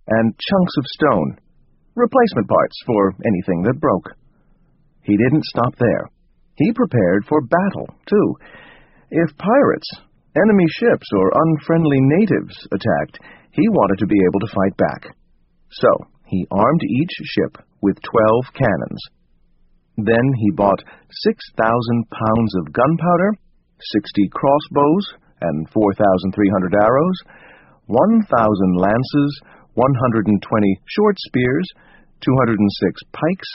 and chunks of stone, replacement parts for anything that broke. He didn't stop there. He prepared for battle, too. If pirates, enemy ships, or unfriendly natives attacked, he wanted to be able to fight back. So, he armed each ship with 12 cannons. Then he bought 6,000 pounds of gunpowder, 60 crossbows and 4,300 arrows, 1,000 lances, 120 short spears, 206 pikes,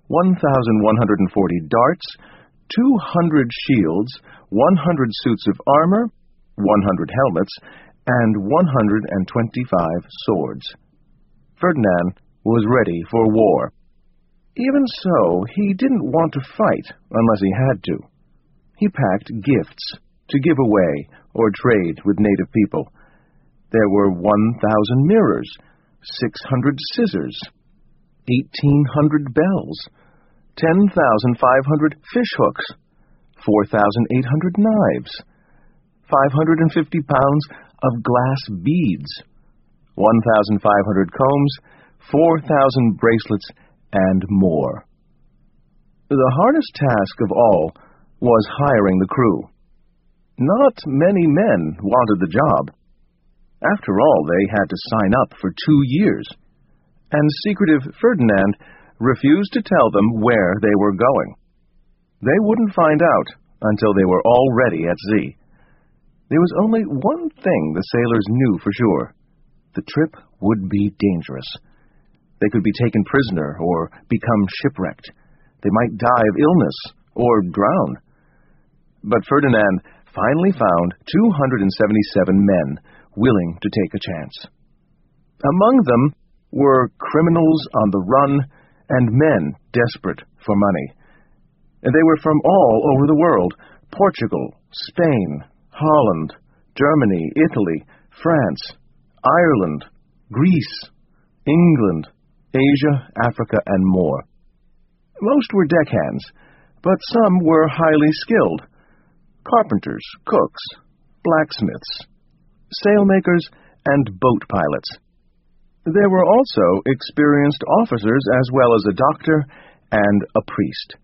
1,140 darts, 200 shields, 100 suits of armor, 100 helmets, and 125 swords. Ferdinand was ready for war. Even so, he didn't want to fight unless he had to. He packed gifts to give away or trade with native people. There were 1,000 mirrors, 600 scissors, 1,800 bells, 10,500 fishhooks, 4,800 knives, 550 pounds of glass beads, 1,500 combs, 4,000 bracelets, and more. The hardest task of all was hiring the crew. Not many men wanted the job. After all, they had to sign up for 2 years, and secretive Ferdinand refused to tell them where they were going. They wouldn't find out until they were already at sea. There was only one thing the sailors knew for sure. The trip would be dangerous. They could be taken prisoner or become shipwrecked. They might die of illness or drown. But Ferdinand finally found 277 men willing to take a chance. Among them were criminals on the run and men desperate for money. They were from all over the world: Portugal, Spain, Holland, Germany, Italy, France, Ireland, Greece, England, Asia, Africa, and more. Most were deckhands, but some were highly skilled: carpenters, cooks, blacksmiths, sailmakers, and boat pilots. There were also experienced officers as well as a doctor and a priest.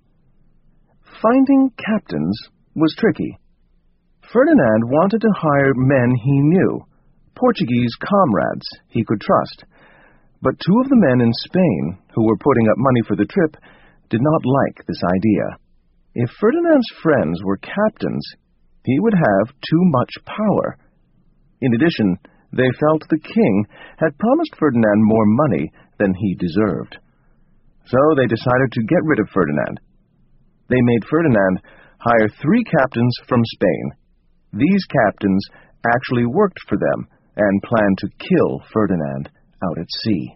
Finding captains was tricky. Ferdinand wanted to hire men he knew, Portuguese comrades he could trust. But 2 of the men in Spain, who were putting up money for the trip, did not like this idea. If Ferdinand's friends were captains, he would have too much power. In addition, they felt the king had promised Ferdinand more money than he deserved. So they decided to get rid of Ferdinand. They made Ferdinand hire 3 captains from Spain. These captains actually worked for them and planned to kill Ferdinand out at sea.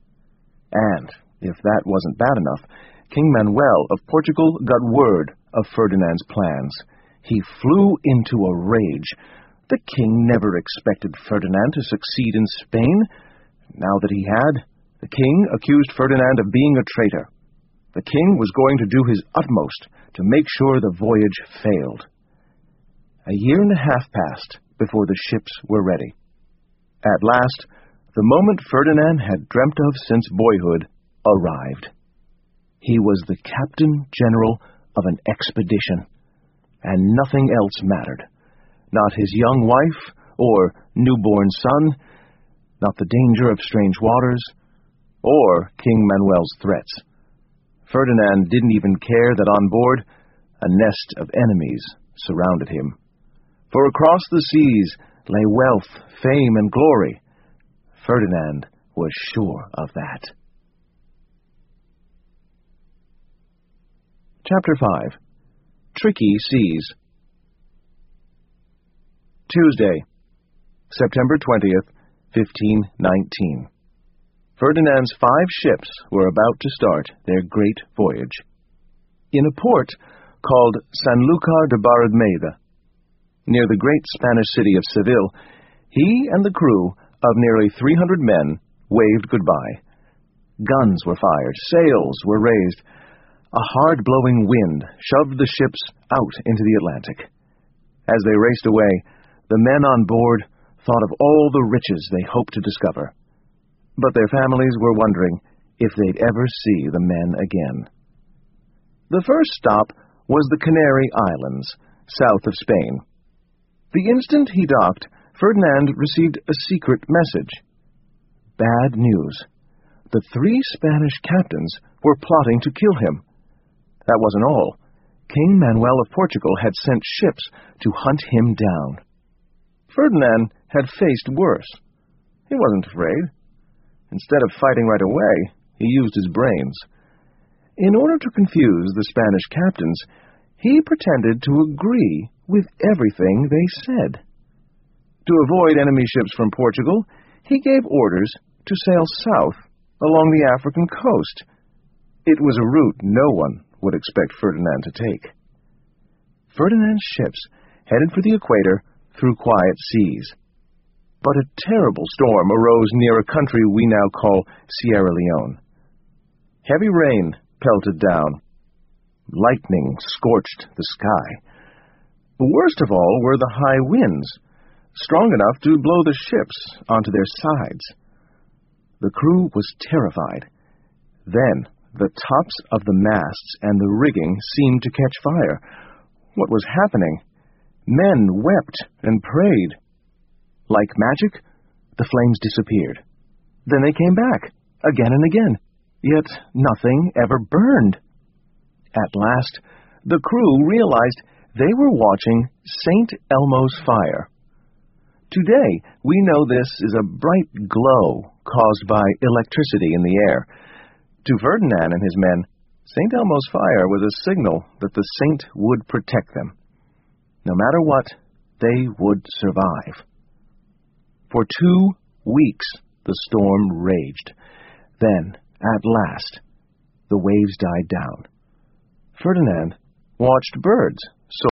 And, if that wasn't bad enough, King Manuel of Portugal got word of Ferdinand's plans. He flew into a rage. The king never expected Ferdinand to succeed in Spain. Now that he had, the king accused Ferdinand of being a traitor. The king was going to do his utmost to make sure the voyage failed. A year and a half passed before the ships were ready. At last, the moment Ferdinand had dreamt of since boyhood arrived. He was the captain general of an expedition, and nothing else mattered. Not his young wife or newborn son, not the danger of strange waters, or King Manuel's threats. Ferdinand didn't even care that on board a nest of enemies surrounded him. For across the seas lay wealth, fame, and glory. Ferdinand was sure of that. Chapter 5. Tricky Seas. Tuesday, September 20th, 1519. Ferdinand's 5 ships were about to start their great voyage. In a port called Sanlúcar de Barrameda, near the great Spanish city of Seville, he and the crew of nearly 300 men waved goodbye. Guns were fired, sails were raised. A hard-blowing wind shoved the ships out into the Atlantic. As they raced away, the men on board thought of all the riches they hoped to discover. but their families were wondering if they'd ever see the men again. The first stop was the Canary Islands, south of Spain. The instant he docked, Ferdinand received a secret message. Bad news. The 3 Spanish captains were plotting to kill him. That wasn't all. King Manuel of Portugal had sent ships to hunt him down. Ferdinand had faced worse. He wasn't afraid. Instead of fighting right away, he used his brains. In order to confuse the Spanish captains, he pretended to agree with everything they said. To avoid enemy ships from Portugal, he gave orders to sail south along the African coast. It was a route no one would expect Ferdinand to take. Ferdinand's ships headed for the equator through quiet seas. But a terrible storm arose near a country we now call Sierra Leone. Heavy rain pelted down. Lightning scorched the sky. Worst of all were the high winds, strong enough to blow the ships onto their sides. The crew was terrified. Then the tops of the masts and the rigging seemed to catch fire. What was happening? Men wept and prayed. Like magic, the flames disappeared. Then they came back, again and again, yet nothing ever burned. At last, the crew realized they were watching St. Elmo's fire. Today, we know this is a bright glow caused by electricity in the air. To Ferdinand and his men, St. Elmo's fire was a signal that the saint would protect them. No matter what, they would survive. For 2 weeks, the storm raged. Then, at last, the waves died down. Ferdinand watched birds